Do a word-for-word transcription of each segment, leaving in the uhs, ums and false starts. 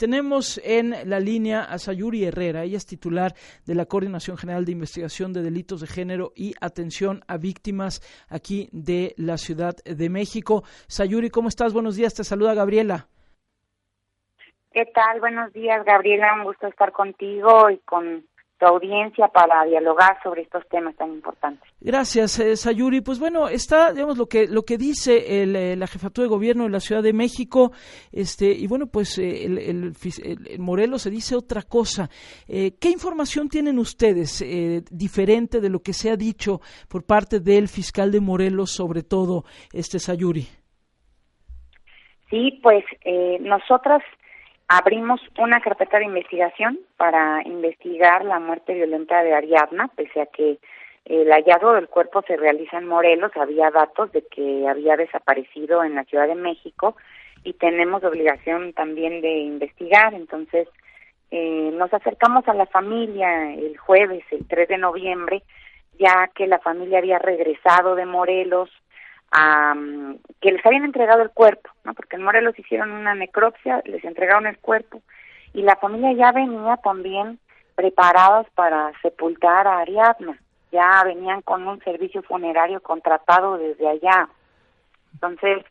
tenemos en la línea a Sayuri Herrera. Ella es titular de la Coordinación General de Investigación de Delitos de Género y Atención a Víctimas aquí de la Ciudad de México. Sayuri, ¿cómo estás? Buenos días, te saluda Gabriela. ¿Qué tal? Buenos días, Gabriela. Un gusto estar contigo y con tu audiencia para dialogar sobre estos temas tan importantes. Gracias, eh, Sayuri. Pues bueno, está, digamos, lo que lo que dice el, eh, la Jefatura de Gobierno de la Ciudad de México, este y bueno, pues eh, el, el, el, el Morelos se dice otra cosa. Eh, ¿Qué información tienen ustedes eh, diferente de lo que se ha dicho por parte del fiscal de Morelos, sobre todo, este Sayuri? Sí, pues eh, nosotras abrimos una carpeta de investigación para investigar la muerte violenta de Ariadna, pese a que el hallazgo del cuerpo se realiza en Morelos. Había datos de que había desaparecido en la Ciudad de México y tenemos obligación también de investigar. Entonces, eh, nos acercamos a la familia el jueves, el tres de noviembre, ya que la familia había regresado de Morelos, Um, que les habían entregado el cuerpo, ¿no? Porque en Morelos hicieron una necropsia, les entregaron el cuerpo y la familia ya venía también preparados para sepultar a Ariadna, ya venían con un servicio funerario contratado desde allá. Entonces,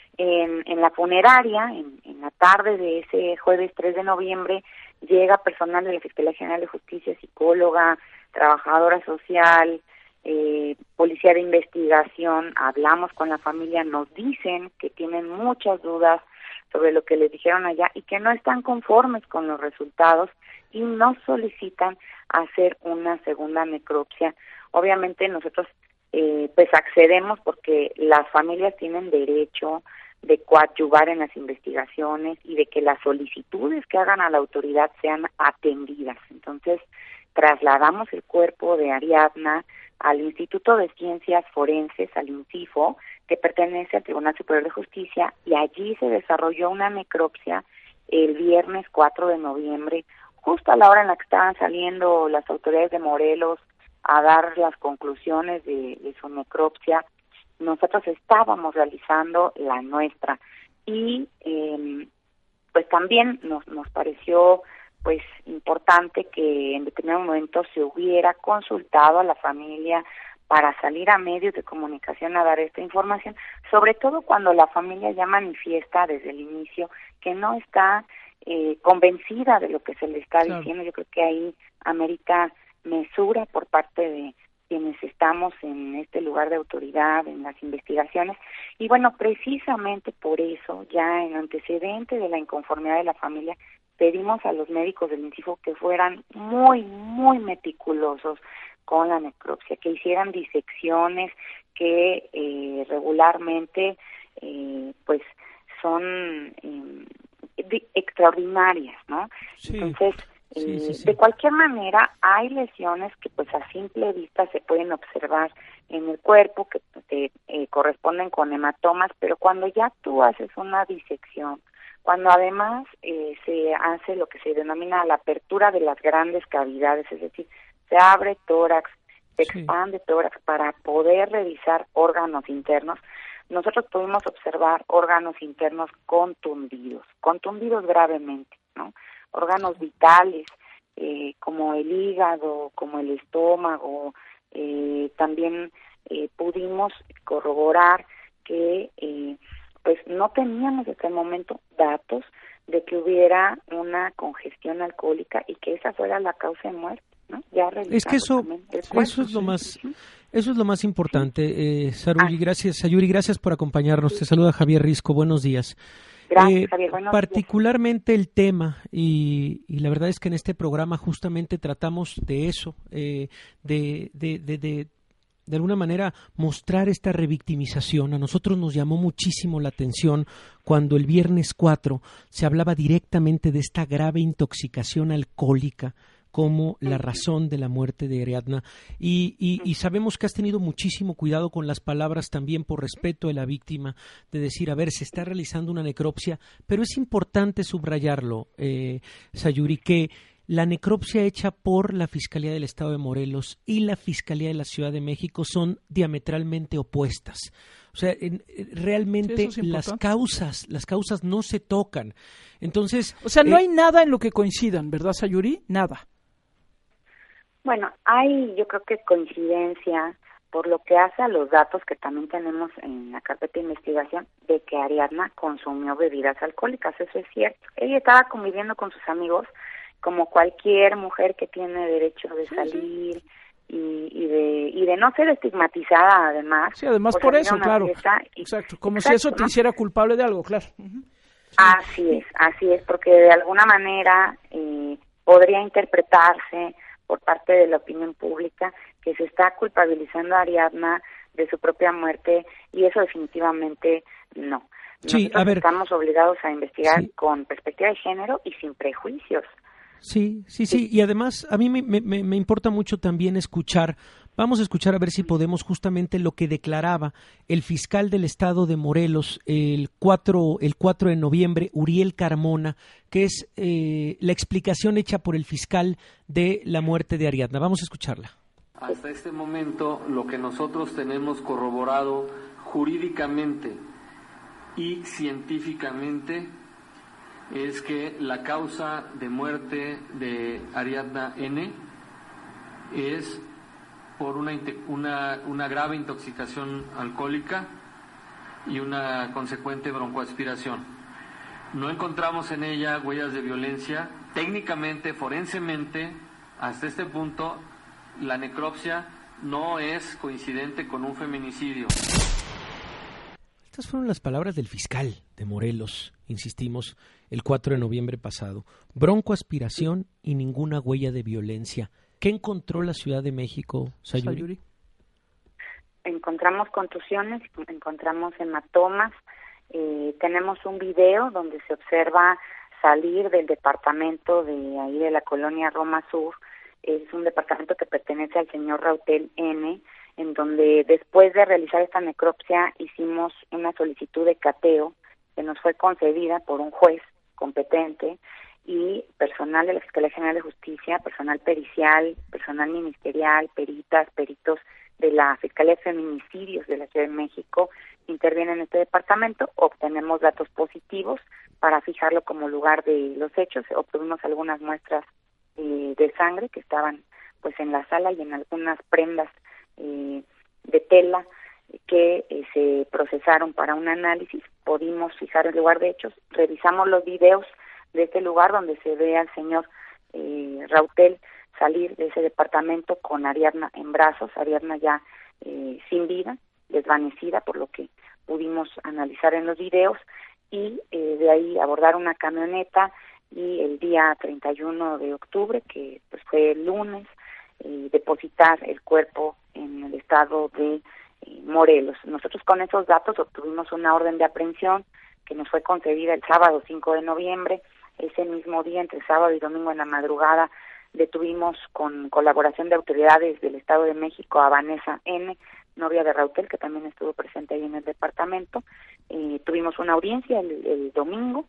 en, en la funeraria, en, en la tarde de ese jueves tres de noviembre, llega personal de la Fiscalía General de Justicia, psicóloga, trabajadora social, Eh, policía de investigación. Hablamos con la familia, nos dicen que tienen muchas dudas sobre lo que les dijeron allá y que no están conformes con los resultados y nos solicitan hacer una segunda necropsia. Obviamente nosotros eh, pues accedemos porque las familias tienen derecho de coadyuvar en las investigaciones y de que las solicitudes que hagan a la autoridad sean atendidas. Entonces trasladamos el cuerpo de Ariadna al Instituto de Ciencias Forenses, al INCIFO, que pertenece al Tribunal Superior de Justicia, y allí se desarrolló una necropsia el viernes cuatro de noviembre, justo a la hora en la que estaban saliendo las autoridades de Morelos a dar las conclusiones de, de su necropsia. Nosotros estábamos realizando la nuestra y eh, pues también nos, nos pareció pues importante que en determinado momento se hubiera consultado a la familia para salir a medios de comunicación a dar esta información, sobre todo cuando la familia ya manifiesta desde el inicio que no está eh, convencida de lo que se le está claro. diciendo. Yo creo que ahí amerita mesura por parte de quienes estamos en este lugar de autoridad, en las investigaciones, y bueno, precisamente por eso, ya en antecedente de la inconformidad de la familia, pedimos a los médicos del INCIFO que fueran muy, muy meticulosos con la necropsia, que hicieran disecciones que eh, regularmente eh, pues son eh, de, extraordinarias, ¿no? Sí. Entonces, eh, sí, sí, sí. de cualquier manera, hay lesiones que pues a simple vista se pueden observar en el cuerpo, que te, eh, corresponden con hematomas, pero cuando ya tú haces una disección, cuando además eh, se hace lo que se denomina la apertura de las grandes cavidades, es decir, se abre tórax, se Sí. expande tórax para poder revisar órganos internos, nosotros pudimos observar órganos internos contundidos, contundidos gravemente, ¿no? Órganos vitales, eh, como el hígado, como el estómago, eh, también eh, pudimos corroborar que eh, pues no teníamos hasta el momento datos de que hubiera una congestión alcohólica y que esa fuera la causa de muerte, ¿no? Ya es que eso, eso es lo más, eso es lo más importante, eh, Sayuri, ah. gracias, Sayuri, gracias por acompañarnos. Sí. Te saluda Javier Risco, buenos días. Gracias, eh, Javier, buenos particularmente días. El tema, y, y la verdad es que en este programa justamente tratamos de eso, eh, de, de, de, de de alguna manera mostrar esta revictimización. A nosotros nos llamó muchísimo la atención cuando el viernes cuatro se hablaba directamente de esta grave intoxicación alcohólica como la razón de la muerte de Ariadna, y, y, y sabemos que has tenido muchísimo cuidado con las palabras también por respeto a la víctima, de decir, a ver, se está realizando una necropsia, pero es importante subrayarlo, eh, Sayuri, que la necropsia hecha por la Fiscalía del Estado de Morelos y la Fiscalía de la Ciudad de México son diametralmente opuestas. O sea, en, realmente sí, las causas, las causas no se tocan. Entonces, o sea, no eh, hay nada en lo que coincidan, ¿verdad, Sayuri? Nada. Bueno, hay yo creo que coincidencia por lo que hace a los datos que también tenemos en la carpeta de investigación de que Ariadna consumió bebidas alcohólicas, eso es cierto. Ella estaba conviviendo con sus amigos como cualquier mujer que tiene derecho de sí, salir sí. Y, y de y de no ser estigmatizada además. Sí, además por, por eso, claro. Y, exacto, como exacto, si eso te ¿no? hiciera culpable de algo, claro. Uh-huh. Sí. Así es, así es, porque de alguna manera eh, podría interpretarse por parte de la opinión pública que se está culpabilizando a Ariadna de su propia muerte y eso definitivamente no. Sí, Nosotros a ver, estamos obligados a investigar sí. con perspectiva de género y sin prejuicios. Sí, sí, sí, y además a mí me, me, me importa mucho también escuchar, vamos a escuchar a ver si podemos justamente lo que declaraba el fiscal del estado de Morelos el cuatro, el cuatro de noviembre, Uriel Carmona, que es eh, la explicación hecha por el fiscal de la muerte de Ariadna. Vamos a escucharla. Hasta este momento lo que nosotros tenemos corroborado jurídicamente y científicamente es que la causa de muerte de Ariadna N. es por una, una, una grave intoxicación alcohólica y una consecuente broncoaspiración. No encontramos en ella huellas de violencia. Técnicamente, forensemente, hasta este punto, la necropsia no es coincidente con un feminicidio. Estas fueron las palabras del fiscal de Morelos, insistimos, el cuatro de noviembre pasado. Broncoaspiración y ninguna huella de violencia. ¿Qué encontró la Ciudad de México, Sayuri? Sayuri. Encontramos contusiones, encontramos hematomas, eh, tenemos un video donde se observa salir del departamento de ahí de la colonia Roma Sur. Es un departamento que pertenece al señor Rautel N., en donde después de realizar esta necropsia hicimos una solicitud de cateo que nos fue concedida por un juez competente y personal de la Fiscalía General de Justicia, personal pericial, personal ministerial, peritas, peritos de la Fiscalía de Feminicidios de la Ciudad de México intervienen en este departamento. Obtenemos datos positivos para fijarlo como lugar de los hechos. Obtuvimos algunas muestras eh, de sangre que estaban pues en la sala y en algunas prendas eh, de tela que eh, se procesaron para un análisis. Pudimos fijar el lugar de hechos, revisamos los videos de este lugar donde se ve al señor eh, Rautel salir de ese departamento con Ariadna en brazos, Ariadna ya eh, sin vida, desvanecida por lo que pudimos analizar en los videos, y eh, de ahí abordar una camioneta y el día treinta y uno de octubre, que pues fue el lunes, eh, depositar el cuerpo en el estado de eh, Morelos. Nosotros con esos datos obtuvimos una orden de aprehensión que nos fue concedida el sábado cinco de noviembre. Ese mismo día, entre sábado y domingo en la madrugada, detuvimos con colaboración de autoridades del Estado de México a Vanessa N., novia de Rautel, que también estuvo presente ahí en el departamento. Eh, tuvimos una audiencia el, el domingo,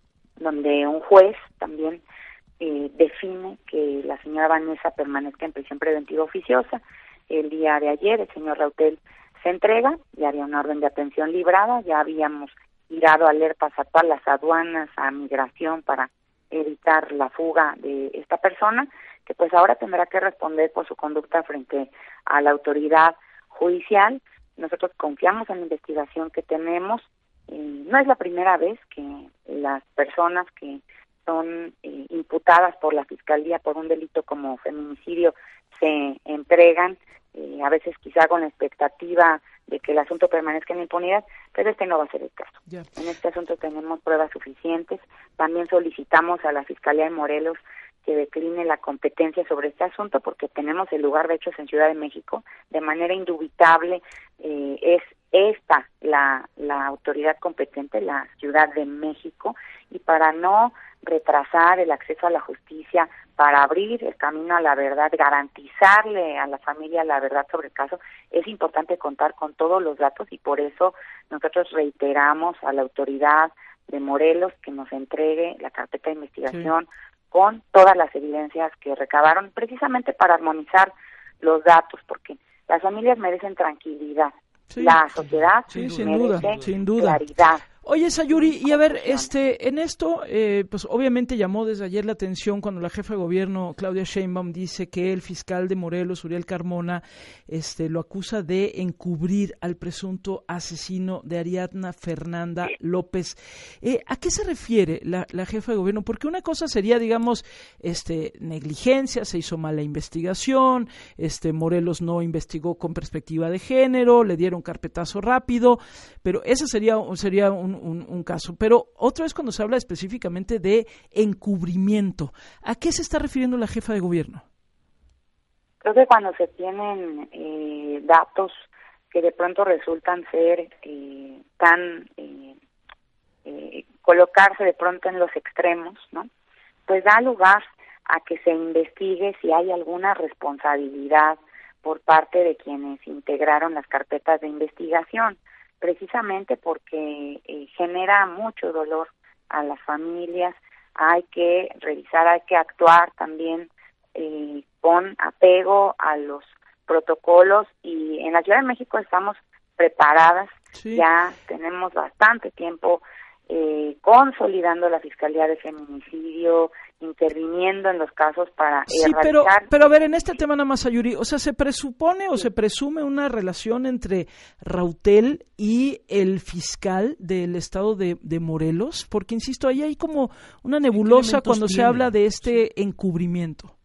donde un juez también eh, define que la señora Vanessa permanezca en prisión preventiva oficiosa. El día de ayer el señor Rautel se entrega, ya había una orden de aprehensión librada, ya habíamos girado alertas a todas las aduanas, a migración para evitar la fuga de esta persona, que pues ahora tendrá que responder por su conducta frente a la autoridad judicial. Nosotros confiamos en la investigación que tenemos. Eh, no es la primera vez que las personas que son eh, imputadas por la Fiscalía por un delito como feminicidio se entregan, eh, a veces quizá con la expectativa de que el asunto permanezca en impunidad, pero este no va a ser el caso. Yeah. En este asunto tenemos pruebas suficientes. También solicitamos a la Fiscalía de Morelos que decline la competencia sobre este asunto porque tenemos el lugar de hechos en Ciudad de México. De manera indubitable eh, es esta la, la autoridad competente, la Ciudad de México, y para no retrasar el acceso a la justicia, para abrir el camino a la verdad, garantizarle a la familia la verdad sobre el caso, es importante contar con todos los datos y por eso nosotros reiteramos a la autoridad de Morelos que nos entregue la carpeta de investigación sí. con todas las evidencias que recabaron, precisamente para armonizar los datos, porque las familias merecen tranquilidad Sí. La sociedad Sí, merece sin duda, sin duda. claridad. Oye, Sayuri, y a ver, este, en esto, eh, pues obviamente llamó desde ayer la atención cuando la jefa de gobierno, Claudia Sheinbaum, dice que el fiscal de Morelos, Uriel Carmona, este, lo acusa de encubrir al presunto asesino de Ariadna Fernanda López. Eh, ¿A qué se refiere la, la jefa de gobierno? Porque una cosa sería, digamos, este, negligencia, se hizo mala investigación, este, Morelos no investigó con perspectiva de género, le dieron carpetazo rápido, pero ese sería, sería un Un, un caso, pero otra vez cuando se habla específicamente de encubrimiento, ¿a qué se está refiriendo la jefa de gobierno? Creo que cuando se tienen eh, datos que de pronto resultan ser eh, tan eh, eh, colocarse de pronto en los extremos, ¿no? Pues da lugar a que se investigue si hay alguna responsabilidad por parte de quienes integraron las carpetas de investigación, precisamente porque eh, genera mucho dolor a las familias. Hay que revisar, hay que actuar también eh, con apego a los protocolos, y en la Ciudad de México estamos preparadas, sí. Ya tenemos bastante tiempo eh, consolidando la Fiscalía de Feminicidio, interviniendo en los casos para sí, erradicar... pero, pero a ver, en este tema nada más, Ayuri, o sea, ¿se presupone o sí. se presume una relación entre Rautel y el fiscal del estado de, de Morelos? Porque, insisto, ahí hay como una nebulosa cuando tiene? se habla de este sí. encubrimiento.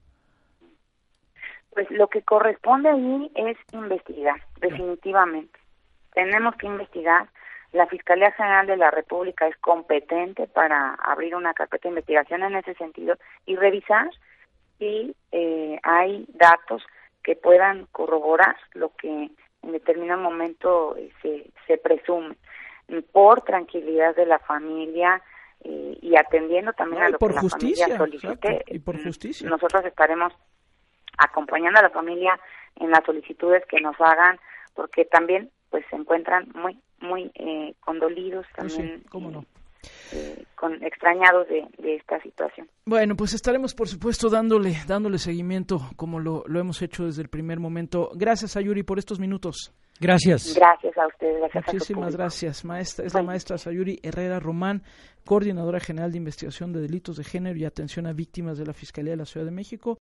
Pues lo que corresponde ahí es investigar, definitivamente. Tenemos que investigar. La Fiscalía General de la República es competente para abrir una carpeta de investigación en ese sentido y revisar si eh, hay datos que puedan corroborar lo que en determinado momento eh, se, se presume, por tranquilidad de la familia eh, y atendiendo también no, a lo por que justicia, la familia solicite. Exacto, y por justicia. Nosotros estaremos acompañando a la familia en las solicitudes que nos hagan, porque también pues se encuentran muy muy eh, condolidos también, sí, cómo no. eh, con extrañados de, de esta situación. Bueno, pues estaremos por supuesto dándole dándole seguimiento como lo, lo hemos hecho desde el primer momento. Gracias, Sayuri, por estos minutos. Gracias. Gracias a ustedes. Gracias Muchísimas a su gracias, maestra. Es la maestra Sayuri Herrera Román, coordinadora general de investigación de delitos de género y atención a víctimas de la Fiscalía de la Ciudad de México.